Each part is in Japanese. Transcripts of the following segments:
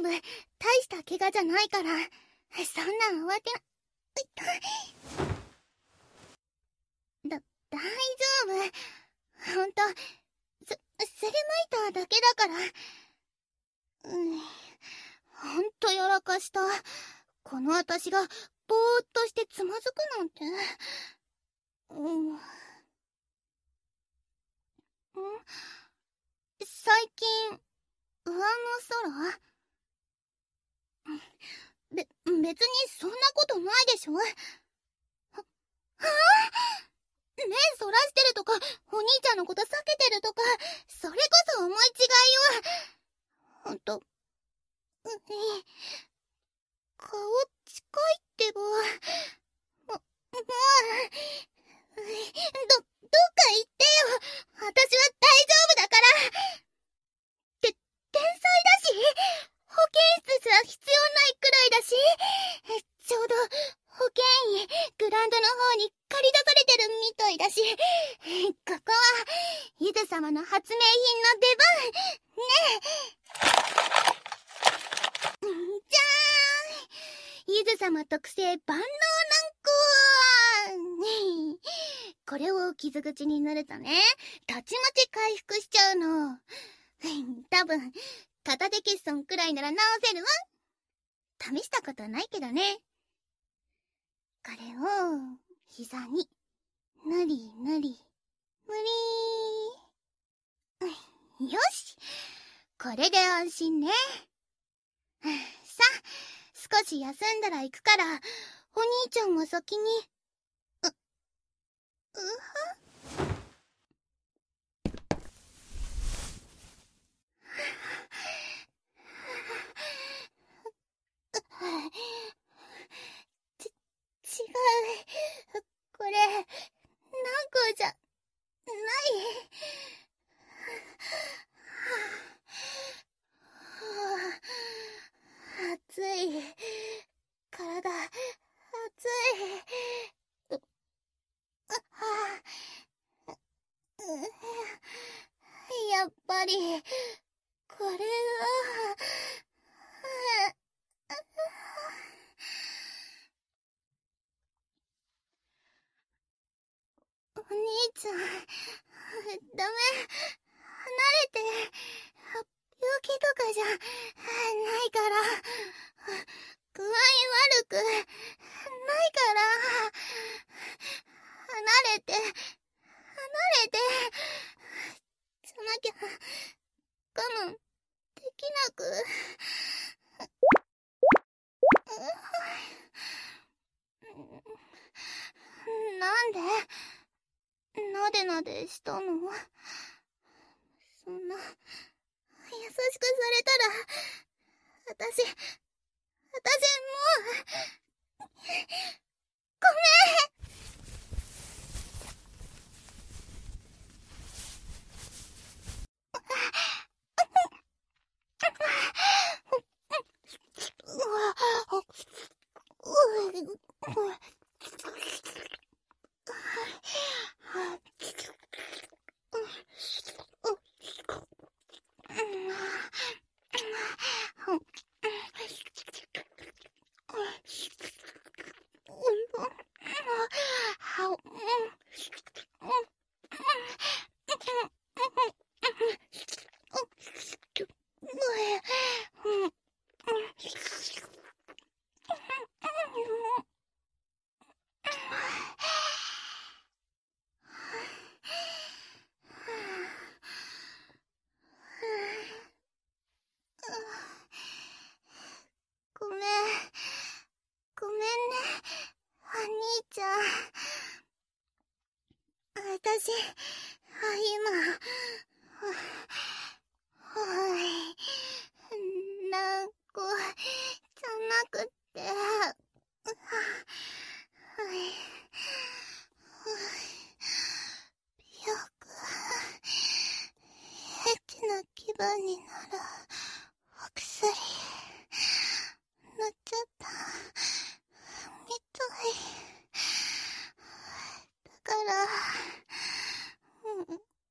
夫。大した怪我じゃないから。そんな慌てな。大丈夫。ほんと、すりむいただけだから。ほんとやらかした。この私がぼーっとしてつまずくなんて。最近、上の空別にそんなことないでしょ。はあ、目そらしてるとか、お兄ちゃんのこと避けてるとか、それこそ思い違いよ。ほんと、顔近いってば。もう、どっか行ってよ。私は大丈夫だから。天才だし、保健室じゃ必要ないくらいだし、ちょうど保健医グラウンドの方に借り出されてるみたいだし、ここはゆず様の発明品の出番ね。じゃーん、ゆず様特製万能軟膏。これを傷口に塗るとね、たちまち回復しちゃうの。多分片手欠損くらいなら治せるわ。試したことないけどね。これを膝にぬりぬりぬり。よし、これで安心ね。さあ、少し休んだら行くから、お兄ちゃんは先に。違う。これ、軟膏じゃない。暑い。体、暑い。やっぱり、これは、お兄ちゃん、ダメ、離れて。病気とかじゃないから、具合悪くないから、離れて、離れて。じゃなきゃ我慢できなく。なんでなでなでしたの？そんな優しくされたら、私もう、ごめん。ごめんね、お兄ちゃん。私、今、軟膏じゃなくて、よく、エッチな気分になるお薬、塗っちゃったみたい。だから、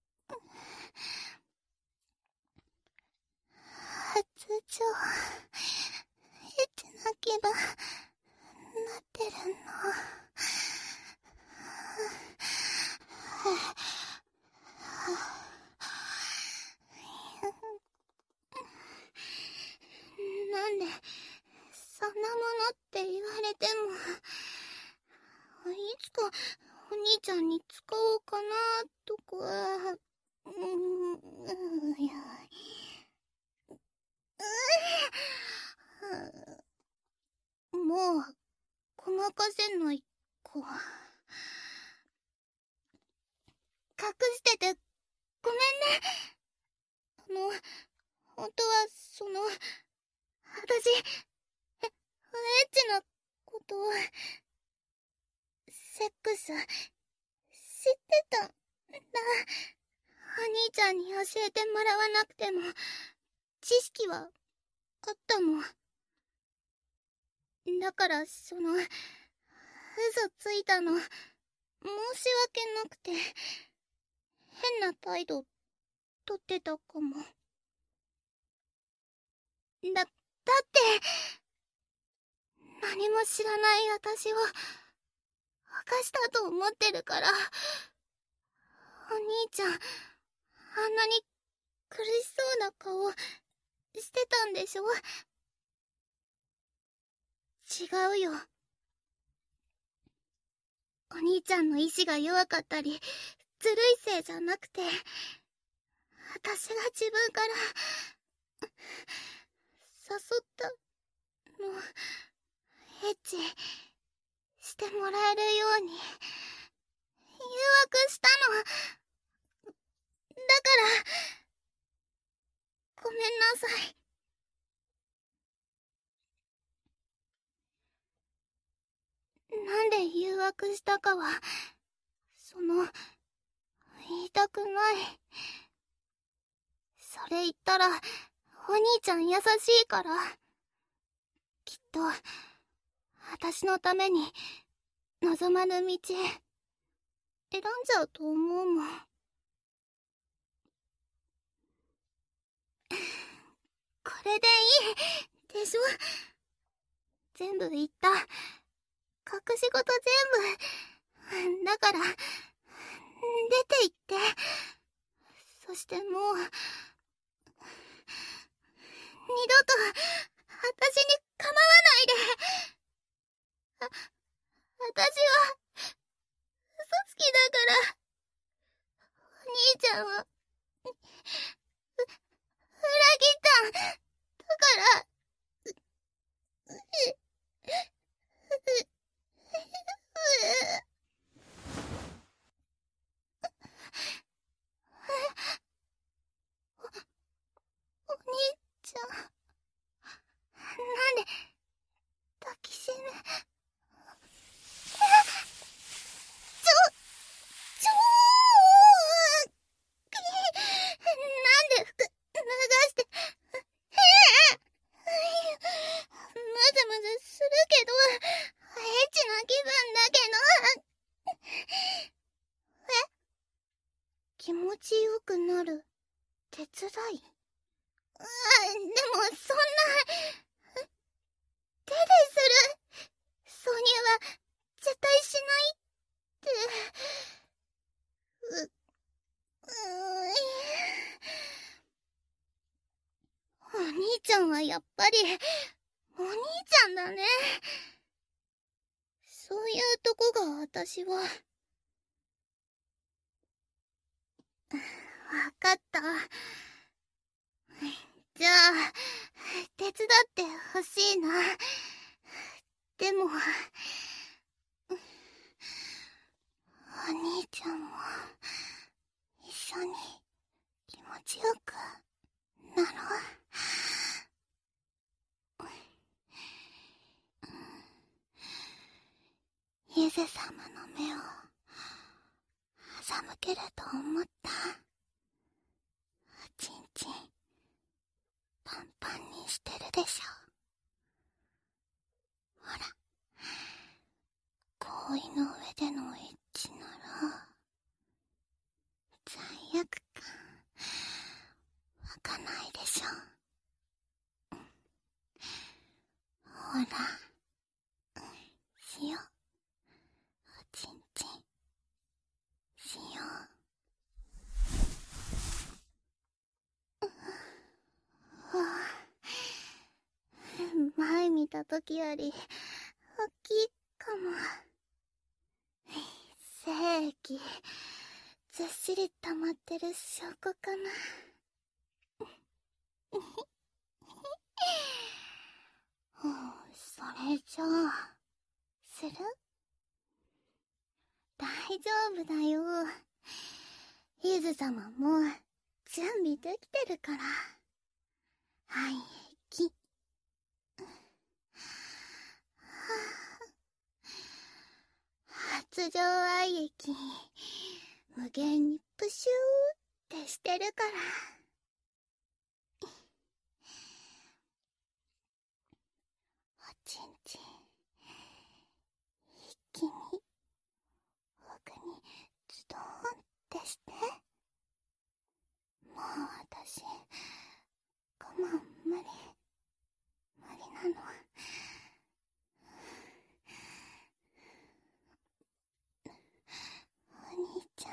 発情そんなものって言われても、いつかお兄ちゃんに使おうかなとか、いや、もうごまかせないか。隠しててごめんね。本当は私、エッチなことを、セックス、知ってたんだ。お兄ちゃんに教えてもらわなくても、知識はあったの。だから嘘ついたの、申し訳なくて、変な態度、とってたかも。だって、何も知らない私を、犯したと思ってるから、お兄ちゃん、あんなに苦しそうな顔してたんでしょ？違うよ。お兄ちゃんの意志が弱かったり、ずるいせいじゃなくて、私が自分から誘ったの、エッチしてもらえるように誘惑したの。だからごめんなさい。なんで誘惑したかは言いたくない。それ言ったらお兄ちゃん優しいから、きっと私のために望まぬ道選んじゃうと思うもん。これでいいでしょ？全部言った。隠し事全部。だから、出て行って。そしてもう、二度と、私に構わないで。私は、嘘つきだから、お兄ちゃんは、裏切った。だから、お兄ちゃん、なんで、抱きしめ、ちょなんで服、脱がして、むずむずするけど、エッチな気分だけど。気持ちよくなる手伝い？でもそんな、手でする挿入は絶対しないって。お兄ちゃんはやっぱりお兄ちゃんだね。そういうとこが私は。わかった。じゃあ手伝ってほしいな。でもお兄ちゃんも一緒に気持ちよくなろう。ゆず様の目を欺けると思った。おちんちんパンパンにしてるでしょ。ほら、氷の上でのエッチなら罪悪感湧かないでしょ。ほら、しよう。おちんちんしよう。ま前見た時より大きいかも。精液ずっしり溜まってる証拠かな。それじゃあする？大丈夫だよ。ゆず様も準備できてるから。はいき。発情愛液無限にプシューってしてるから。おちんちん一気に奥にズドーンってして。もう私我慢無理なの。お兄ちゃん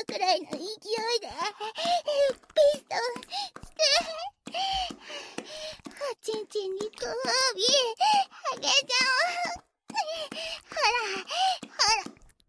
くらいの勢いでピストンしておちんちんに首あげちゃおう。ほらほら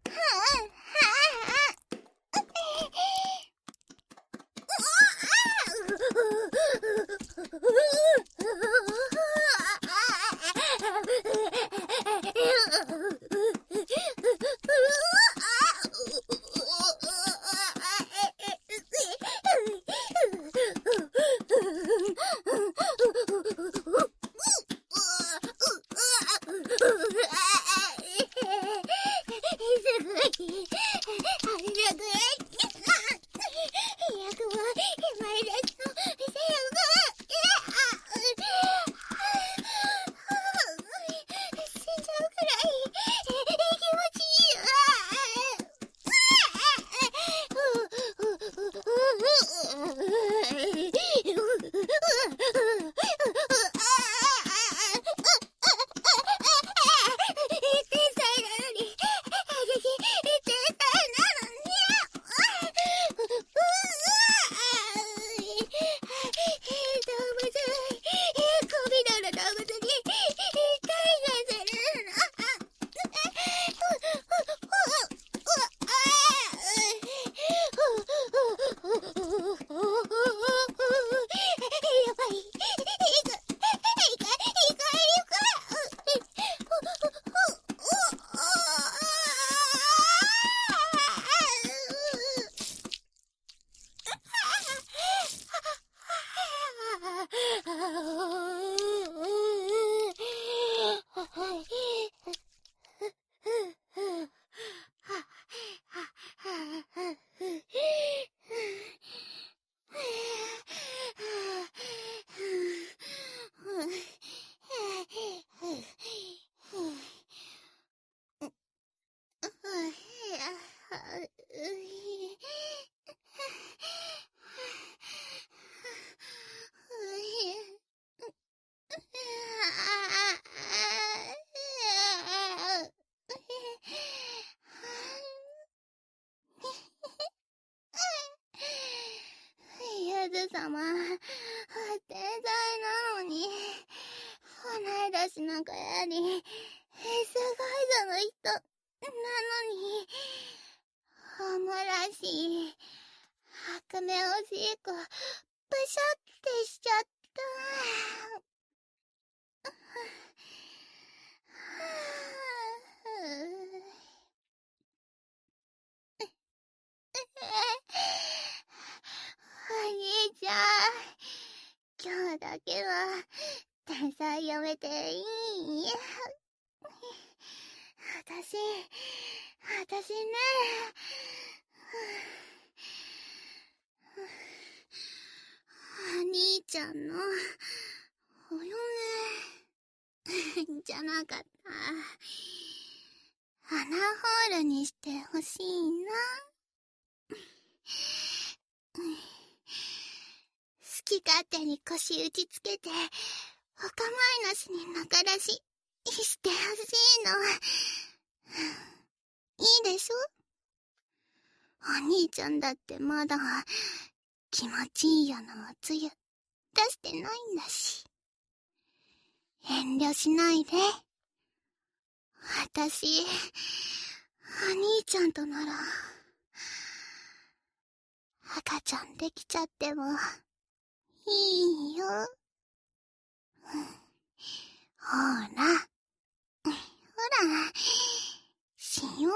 ゆず様、天才なのに、同い年の子より、すごいぞの人、なのに、ホモらしい、白目おしい子、ブシャってしちゃった。お兄ちゃん、今日だけは天才やめていい？私ね、お兄ちゃんのお嫁じゃなかった。穴ホールにしてほしいな。好き勝手に腰打ちつけて、お構いなしに仲出ししてほしいの。いいでしょ？お兄ちゃんだってまだ気持ちいいよのおつゆ出してないんだし。遠慮しないで。私、お兄ちゃんとなら、赤ちゃんできちゃってもいいよ。ほら、しよ。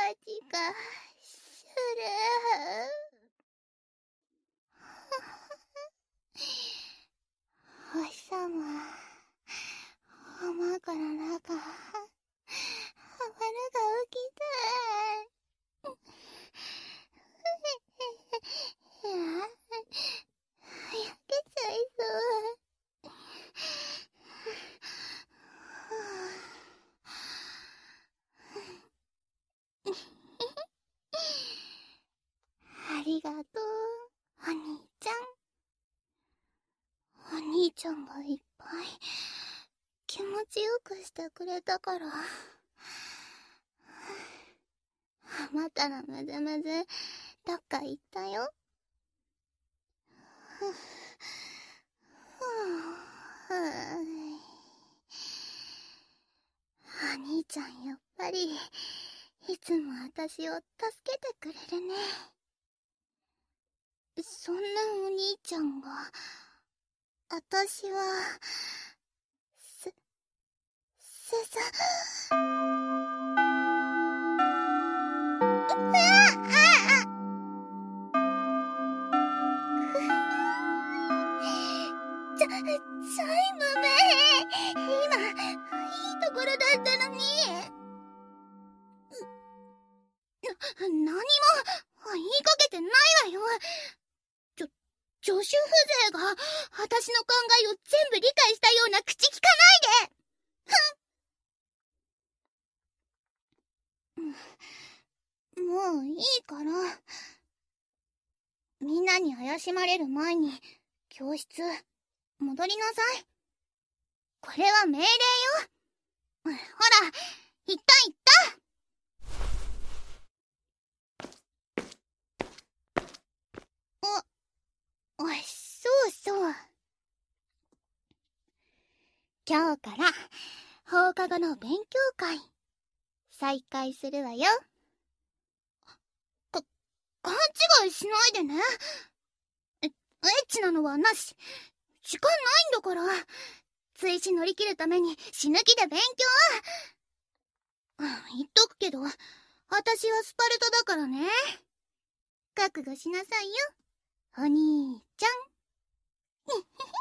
ちがする。お日様、枕の中、丸が起きたい。焼けちゃいそう。ありがとう、お兄ちゃん。お兄ちゃんがいっぱい気持ちよくしてくれたから。あまたのむずむず、どっか行ったよ。お兄ちゃんやっぱりいつも私を助けてくれるね。そんなお兄ちゃんが私はチャイムめ今いいところだったのに。何も言いかけてないわよ。助手風情が私の考えを全部理解したような口聞かないで。もういいから。みんなに怪しまれる前に教室戻りなさい。これは命令よ。ほら、行った行った。そうそう。今日から放課後の勉強会再開するわよ。勘違いしないでね。エッチなのはなし。時間ないんだから。追試乗り切るために死ぬ気で勉強。言っとくけど、私はスパルタだからね。覚悟しなさいよ、お兄ちゃん。